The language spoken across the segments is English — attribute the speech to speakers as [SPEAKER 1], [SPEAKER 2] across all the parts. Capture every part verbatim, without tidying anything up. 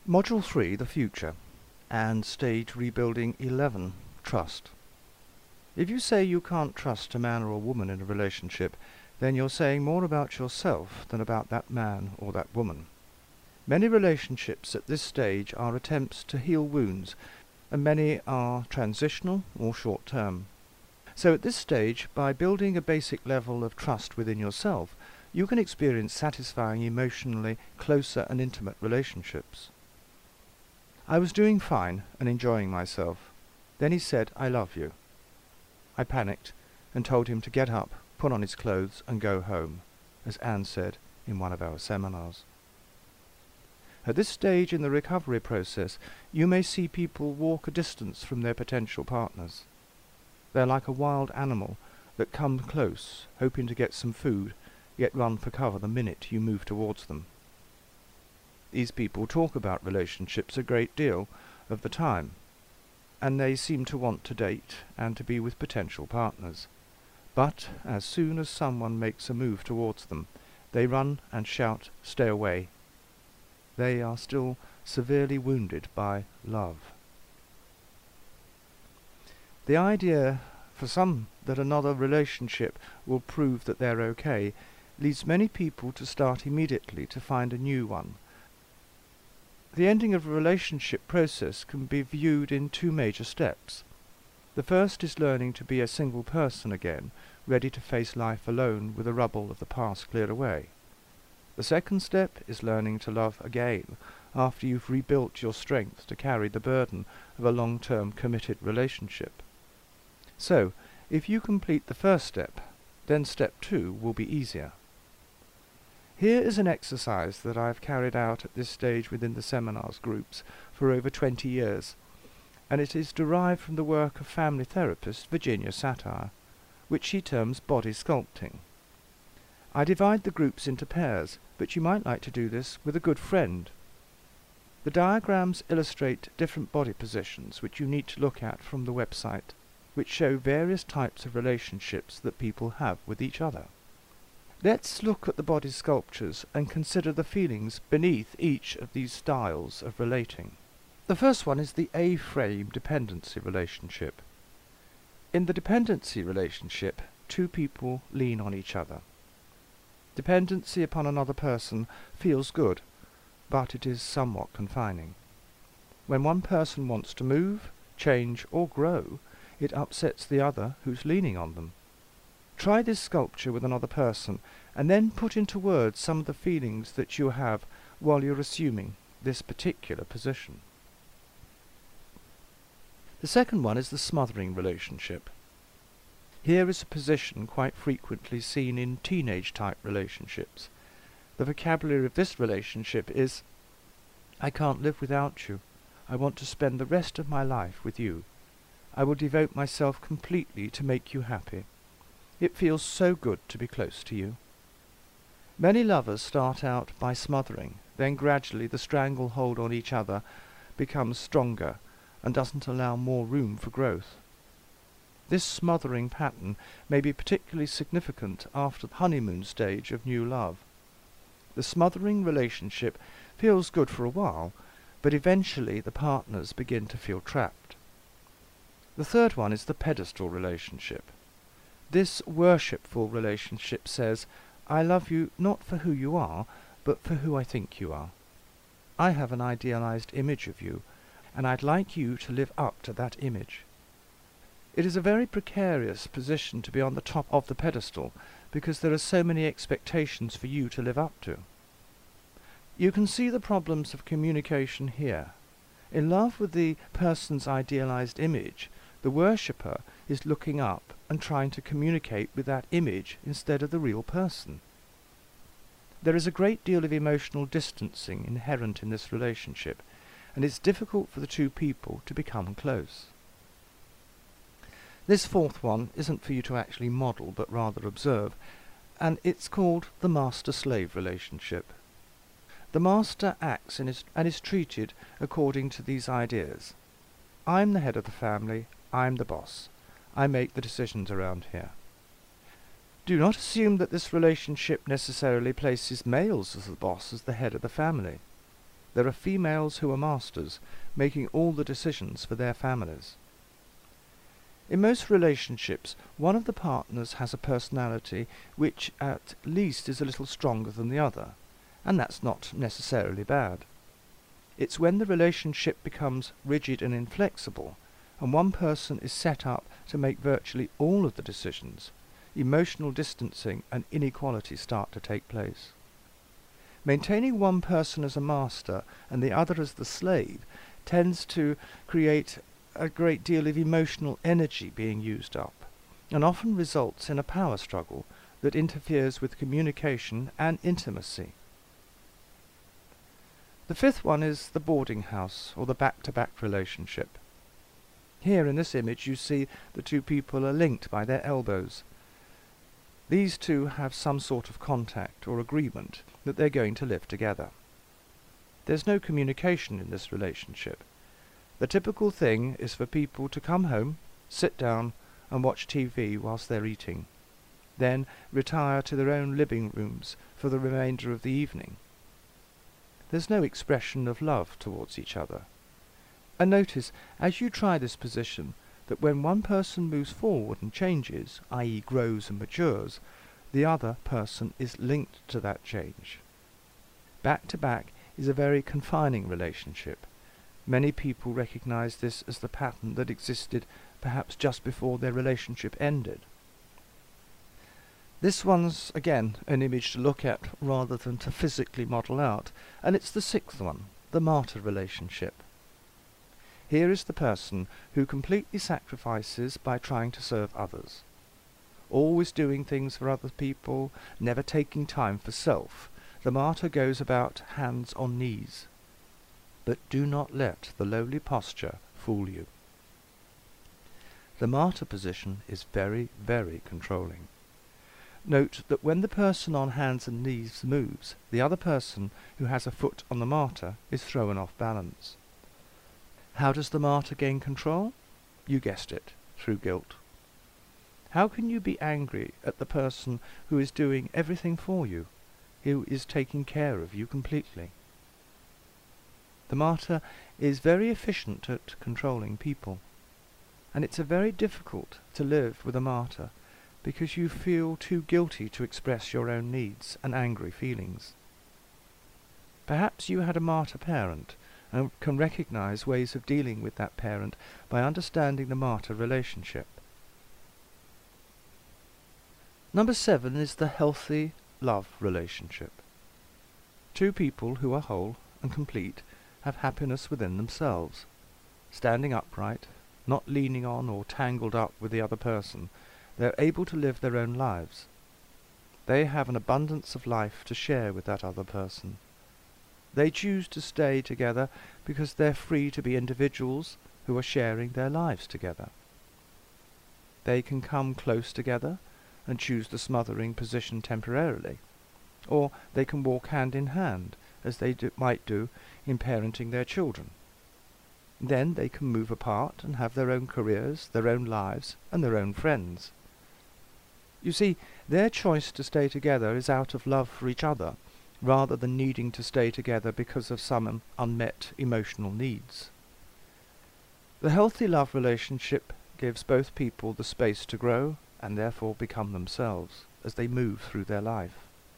[SPEAKER 1] Module three, The Future, and Stage Rebuilding eleven, Trust. If you say you can't trust a man or a woman in a relationship, then you're saying more about yourself than about that man or that woman. Many relationships at this stage are attempts to heal wounds, and many are transitional or short-term. So at this stage, by building a basic level of trust within yourself, you can experience satisfying, emotionally closer and intimate relationships. I was doing fine and enjoying myself. Then he said, "I love you." I panicked and told him to get up, put on his clothes and go home, as Anne said in one of our seminars. At this stage in the recovery process, you may see people walk a distance from their potential partners. They're like a wild animal that come close, hoping to get some food, yet run for cover the minute you move towards them. These people talk about relationships a great deal of the time, and they seem to want to date and to be with potential partners. But as soon as someone makes a move towards them, they run and shout, "Stay away." They are still severely wounded by love. The idea for some that another relationship will prove that they're okay leads many people to start immediately to find a new one. The ending of a relationship process can be viewed in two major steps. The first is learning to be a single person again, ready to face life alone with the rubble of the past cleared away. The second step is learning to love again, after you've rebuilt your strength to carry the burden of a long-term committed relationship. So, if you complete the first step, then step two will be easier. Here is an exercise that I've carried out at this stage within the seminars groups for over twenty years, and it is derived from the work of family therapist Virginia Satir, which she terms body sculpting. I divide the groups into pairs, but you might like to do this with a good friend. The diagrams illustrate different body positions which you need to look at from the website, which show various types of relationships that people have with each other. Let's look at the body sculptures and consider the feelings beneath each of these styles of relating. The first one is the A-frame dependency relationship. In the dependency relationship, two people lean on each other. Dependency upon another person feels good, but it is somewhat confining. When one person wants to move, change, or grow, it upsets the other who's leaning on them. Try this sculpture with another person, and then put into words some of the feelings that you have while you're assuming this particular position. The second one is the smothering relationship. Here is a position quite frequently seen in teenage-type relationships. The vocabulary of this relationship is, "I can't live without you. I want to spend the rest of my life with you. I will devote myself completely to make you happy. It feels so good to be close to you." Many lovers start out by smothering, then gradually the stranglehold on each other becomes stronger and doesn't allow more room for growth. This smothering pattern may be particularly significant after the honeymoon stage of new love. The smothering relationship feels good for a while, but eventually the partners begin to feel trapped. The third one is the pedestal relationship. This worshipful relationship says, "I love you not for who you are, but for who I think you are. I have an idealized image of you, and I'd like you to live up to that image." It is a very precarious position to be on the top of the pedestal, because there are so many expectations for you to live up to. You can see the problems of communication here. In love with the person's idealized image, the worshipper is looking up and trying to communicate with that image instead of the real person. There is a great deal of emotional distancing inherent in this relationship, and it's difficult for the two people to become close. This fourth one isn't for you to actually model, but rather observe, and it's called the master-slave relationship. The master acts and is, and is treated according to these ideas. I'm the head of the family, I'm the boss. I make the decisions around here. Do not assume that this relationship necessarily places males as the boss, as the head of the family. There are females who are masters, making all the decisions for their families. In most relationships, one of the partners has a personality which at least is a little stronger than the other, and that's not necessarily bad. It's when the relationship becomes rigid and inflexible, and one person is set up to make virtually all of the decisions, emotional distancing and inequality start to take place. Maintaining one person as a master and the other as the slave tends to create a great deal of emotional energy being used up, and often results in a power struggle that interferes with communication and intimacy. The fifth one is the boarding house, or the back-to-back relationship. Here in this image you see the two people are linked by their elbows. These two have some sort of contact or agreement that they're going to live together. There's no communication in this relationship. The typical thing is for people to come home, sit down and watch T V whilst they're eating, then retire to their own living rooms for the remainder of the evening. There's no expression of love towards each other. And notice, as you try this position, that when one person moves forward and changes, that is grows and matures, the other person is linked to that change. Back to back is a very confining relationship. Many people recognize this as the pattern that existed perhaps just before their relationship ended. This one's, again, an image to look at rather than to physically model out, and it's the sixth one, the martyr relationship. Here is the person who completely sacrifices by trying to serve others. Always doing things for other people, never taking time for self. The martyr goes about hands on knees. But do not let the lowly posture fool you. The martyr position is very, very controlling. Note that when the person on hands and knees moves, the other person who has a foot on the martyr is thrown off balance. How does the martyr gain control? You guessed it, through guilt. How can you be angry at the person who is doing everything for you, who is taking care of you completely? The martyr is very efficient at controlling people, and it's a very difficult to live with a martyr because you feel too guilty to express your own needs and angry feelings. Perhaps you had a martyr parent and can recognize ways of dealing with that parent by understanding the martyr relationship. Number seven is the healthy love relationship. Two people who are whole and complete have happiness within themselves, standing upright, not leaning on or tangled up with the other person. They're able to live their own lives. They have an abundance of life to share with that other person. They choose to stay together because they're free to be individuals who are sharing their lives together. They can come close together and choose the smothering position temporarily, or they can walk hand in hand, as they do, might do in parenting their children. Then they can move apart and have their own careers, their own lives, and their own friends. You see, their choice to stay together is out of love for each other, rather than needing to stay together because of some unmet emotional needs. The healthy love relationship gives both people the space to grow and therefore become themselves as they move through their life.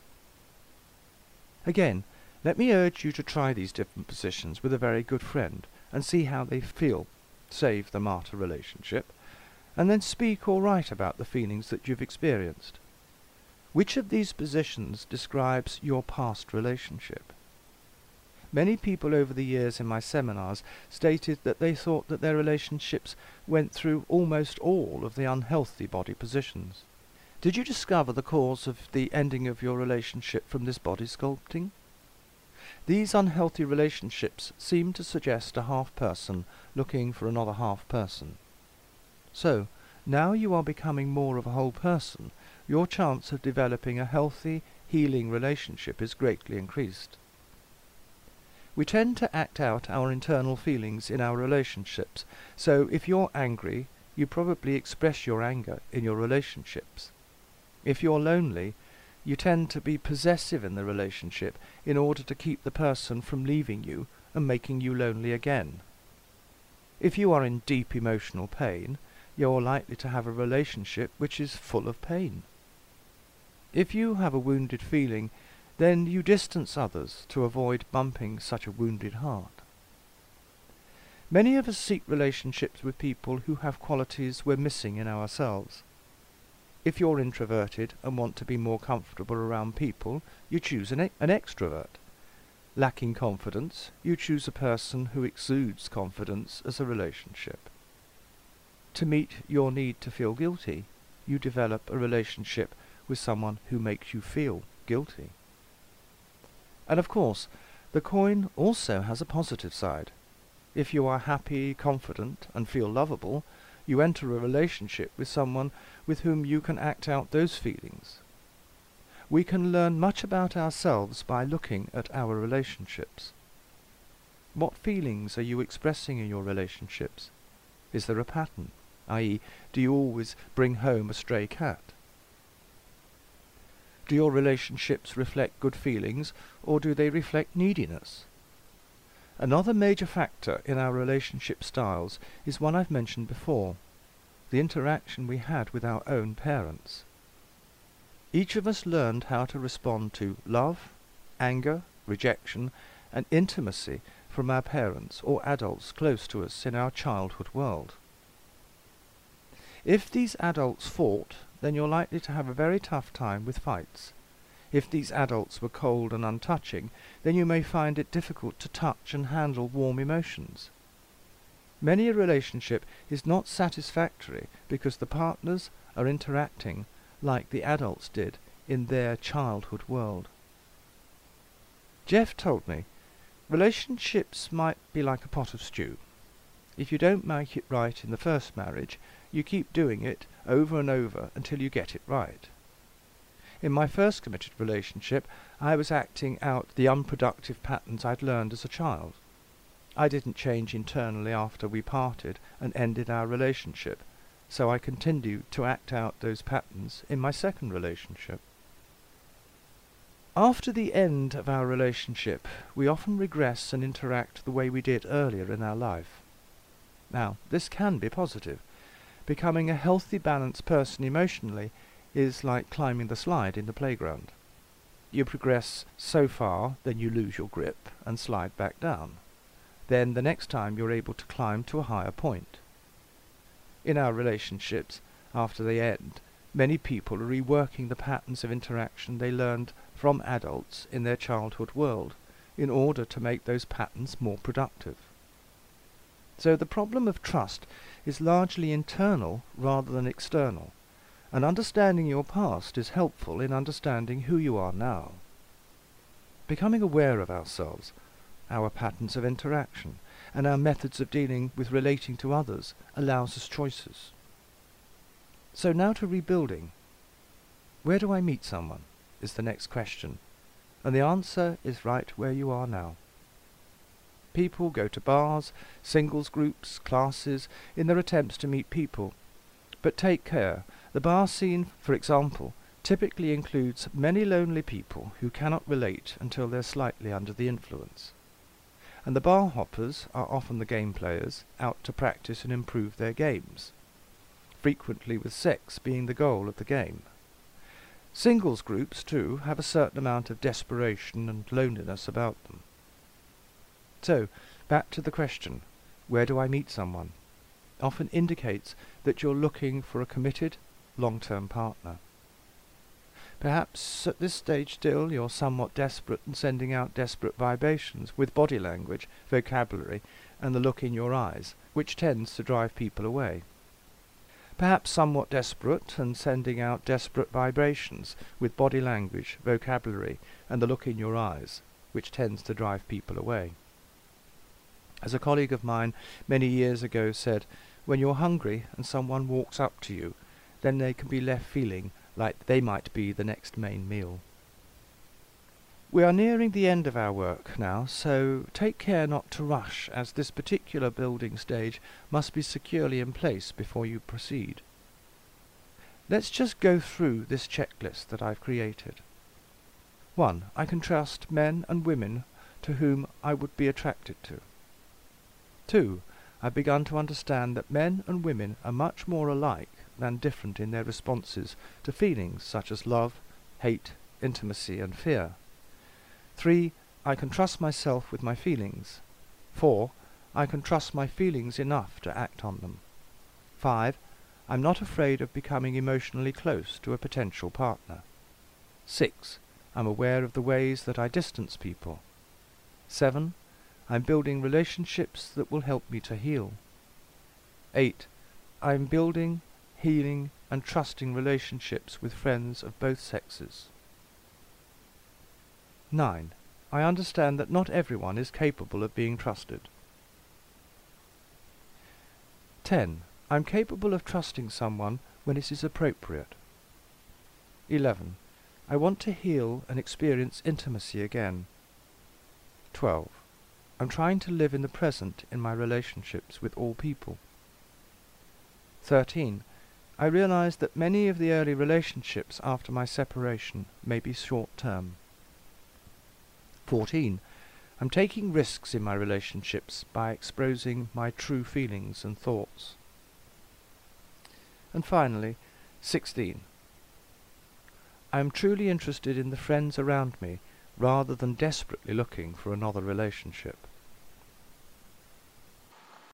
[SPEAKER 1] Again, let me urge you to try these different positions with a very good friend and see how they feel, save the martyr relationship, and then speak or write about the feelings that you've experienced. Which of these positions describes your past relationship? Many people over the years in my seminars stated that they thought that their relationships went through almost all of the unhealthy body positions. Did you discover the cause of the ending of your relationship from this body sculpting? These unhealthy relationships seem to suggest a half person looking for another half person. So, now you are becoming more of a whole person, your chance of developing a healthy, healing relationship is greatly increased. We tend to act out our internal feelings in our relationships, so if you're angry, you probably express your anger in your relationships. If you're lonely, You tend to be possessive in the relationship in order to keep the person from leaving you and making you lonely again. If you are in deep emotional pain, you're likely to have a relationship which is full of pain. If you have a wounded feeling, then you distance others to avoid bumping such a wounded heart. Many of us seek relationships with people who have qualities we're missing in ourselves. If you're introverted and want to be more comfortable around people, you choose an, e an extrovert. Lacking confidence, you choose a person who exudes confidence as a relationship. To meet your need to feel guilty, you develop a relationship with someone who makes you feel guilty. And of course, the coin also has a positive side. If you are happy, confident, and feel lovable, you enter a relationship with someone with whom you can act out those feelings. We can learn much about ourselves by looking at our relationships. What feelings are you expressing in your relationships? Is there a pattern? that is, do you always bring home a stray cat? Do your relationships reflect good feelings, or do they reflect neediness? Another major factor in our relationship styles is one I've mentioned before, the interaction we had with our own parents. Each of us learned how to respond to love, anger, rejection, and intimacy from our parents or adults close to us in our childhood world. If these adults fought, then you're likely to have a very tough time with fights. If these adults were cold and untouching, then you may find it difficult to touch and handle warm emotions. Many a relationship is not satisfactory because the partners are interacting like the adults did in their childhood world. Jeff told me, relationships might be like a pot of stew. If you don't make it right in the first marriage, you keep doing it over and over until you get it right. In my first committed relationship, I was acting out the unproductive patterns I'd learned as a child. I didn't change internally after we parted and ended our relationship, so I continued to act out those patterns in my second relationship. After the end of our relationship, we often regress and interact the way we did earlier in our life. Now, this can be positive. Becoming a healthy, balanced person emotionally is like climbing the slide in the playground. You progress so far, then you lose your grip and slide back down. Then the next time you're able to climb to a higher point. In our relationships, after they end, many people are reworking the patterns of interaction they learned from adults in their childhood world in order to make those patterns more productive. So the problem of trust is largely internal rather than external, and understanding your past is helpful in understanding who you are now. Becoming aware of ourselves, our patterns of interaction, and our methods of dealing with relating to others allows us choices. So now to rebuilding. Where do I meet someone is the next question, and the answer is right where you are now. People go to bars, singles groups, classes, in their attempts to meet people. But take care. The bar scene, for example, typically includes many lonely people who cannot relate until they're slightly under the influence. And the bar hoppers are often the game players, out to practice and improve their games, frequently with sex being the goal of the game. Singles groups, too, have a certain amount of desperation and loneliness about them. So, back to the question, where do I meet someone? Often indicates that you're looking for a committed, long-term partner. Perhaps at this stage still you're somewhat desperate and sending out desperate vibrations with body language, vocabulary, and the look in your eyes, which tends to drive people away. Perhaps somewhat desperate and sending out desperate vibrations with body language, vocabulary, and the look in your eyes, which tends to drive people away. As a colleague of mine many years ago said, when you're hungry and someone walks up to you, then they can be left feeling like they might be the next main meal. We are nearing the end of our work now, so take care not to rush, as this particular building stage must be securely in place before you proceed. Let's just go through this checklist that I've created. one. I can trust men and women to whom I would be attracted to. two. I've begun to understand that men and women are much more alike than different in their responses to feelings such as love, hate, intimacy, and fear. three. I can trust myself with my feelings. four. I can trust my feelings enough to act on them. five. I'm not afraid of becoming emotionally close to a potential partner. six. I'm aware of the ways that I distance people. seven. I'm building relationships that will help me to heal. eight. I'm building, healing, and trusting relationships with friends of both sexes. nine. I understand that not everyone is capable of being trusted. ten. I'm capable of trusting someone when it is appropriate. eleven. I want to heal and experience intimacy again. twelve. I'm trying to live in the present in my relationships with all people. thirteen. I realize that many of the early relationships after my separation may be short-term. fourteen. I'm taking risks in my relationships by exposing my true feelings and thoughts. And finally, sixteen. I am truly interested in the friends around me rather than desperately looking for another relationship.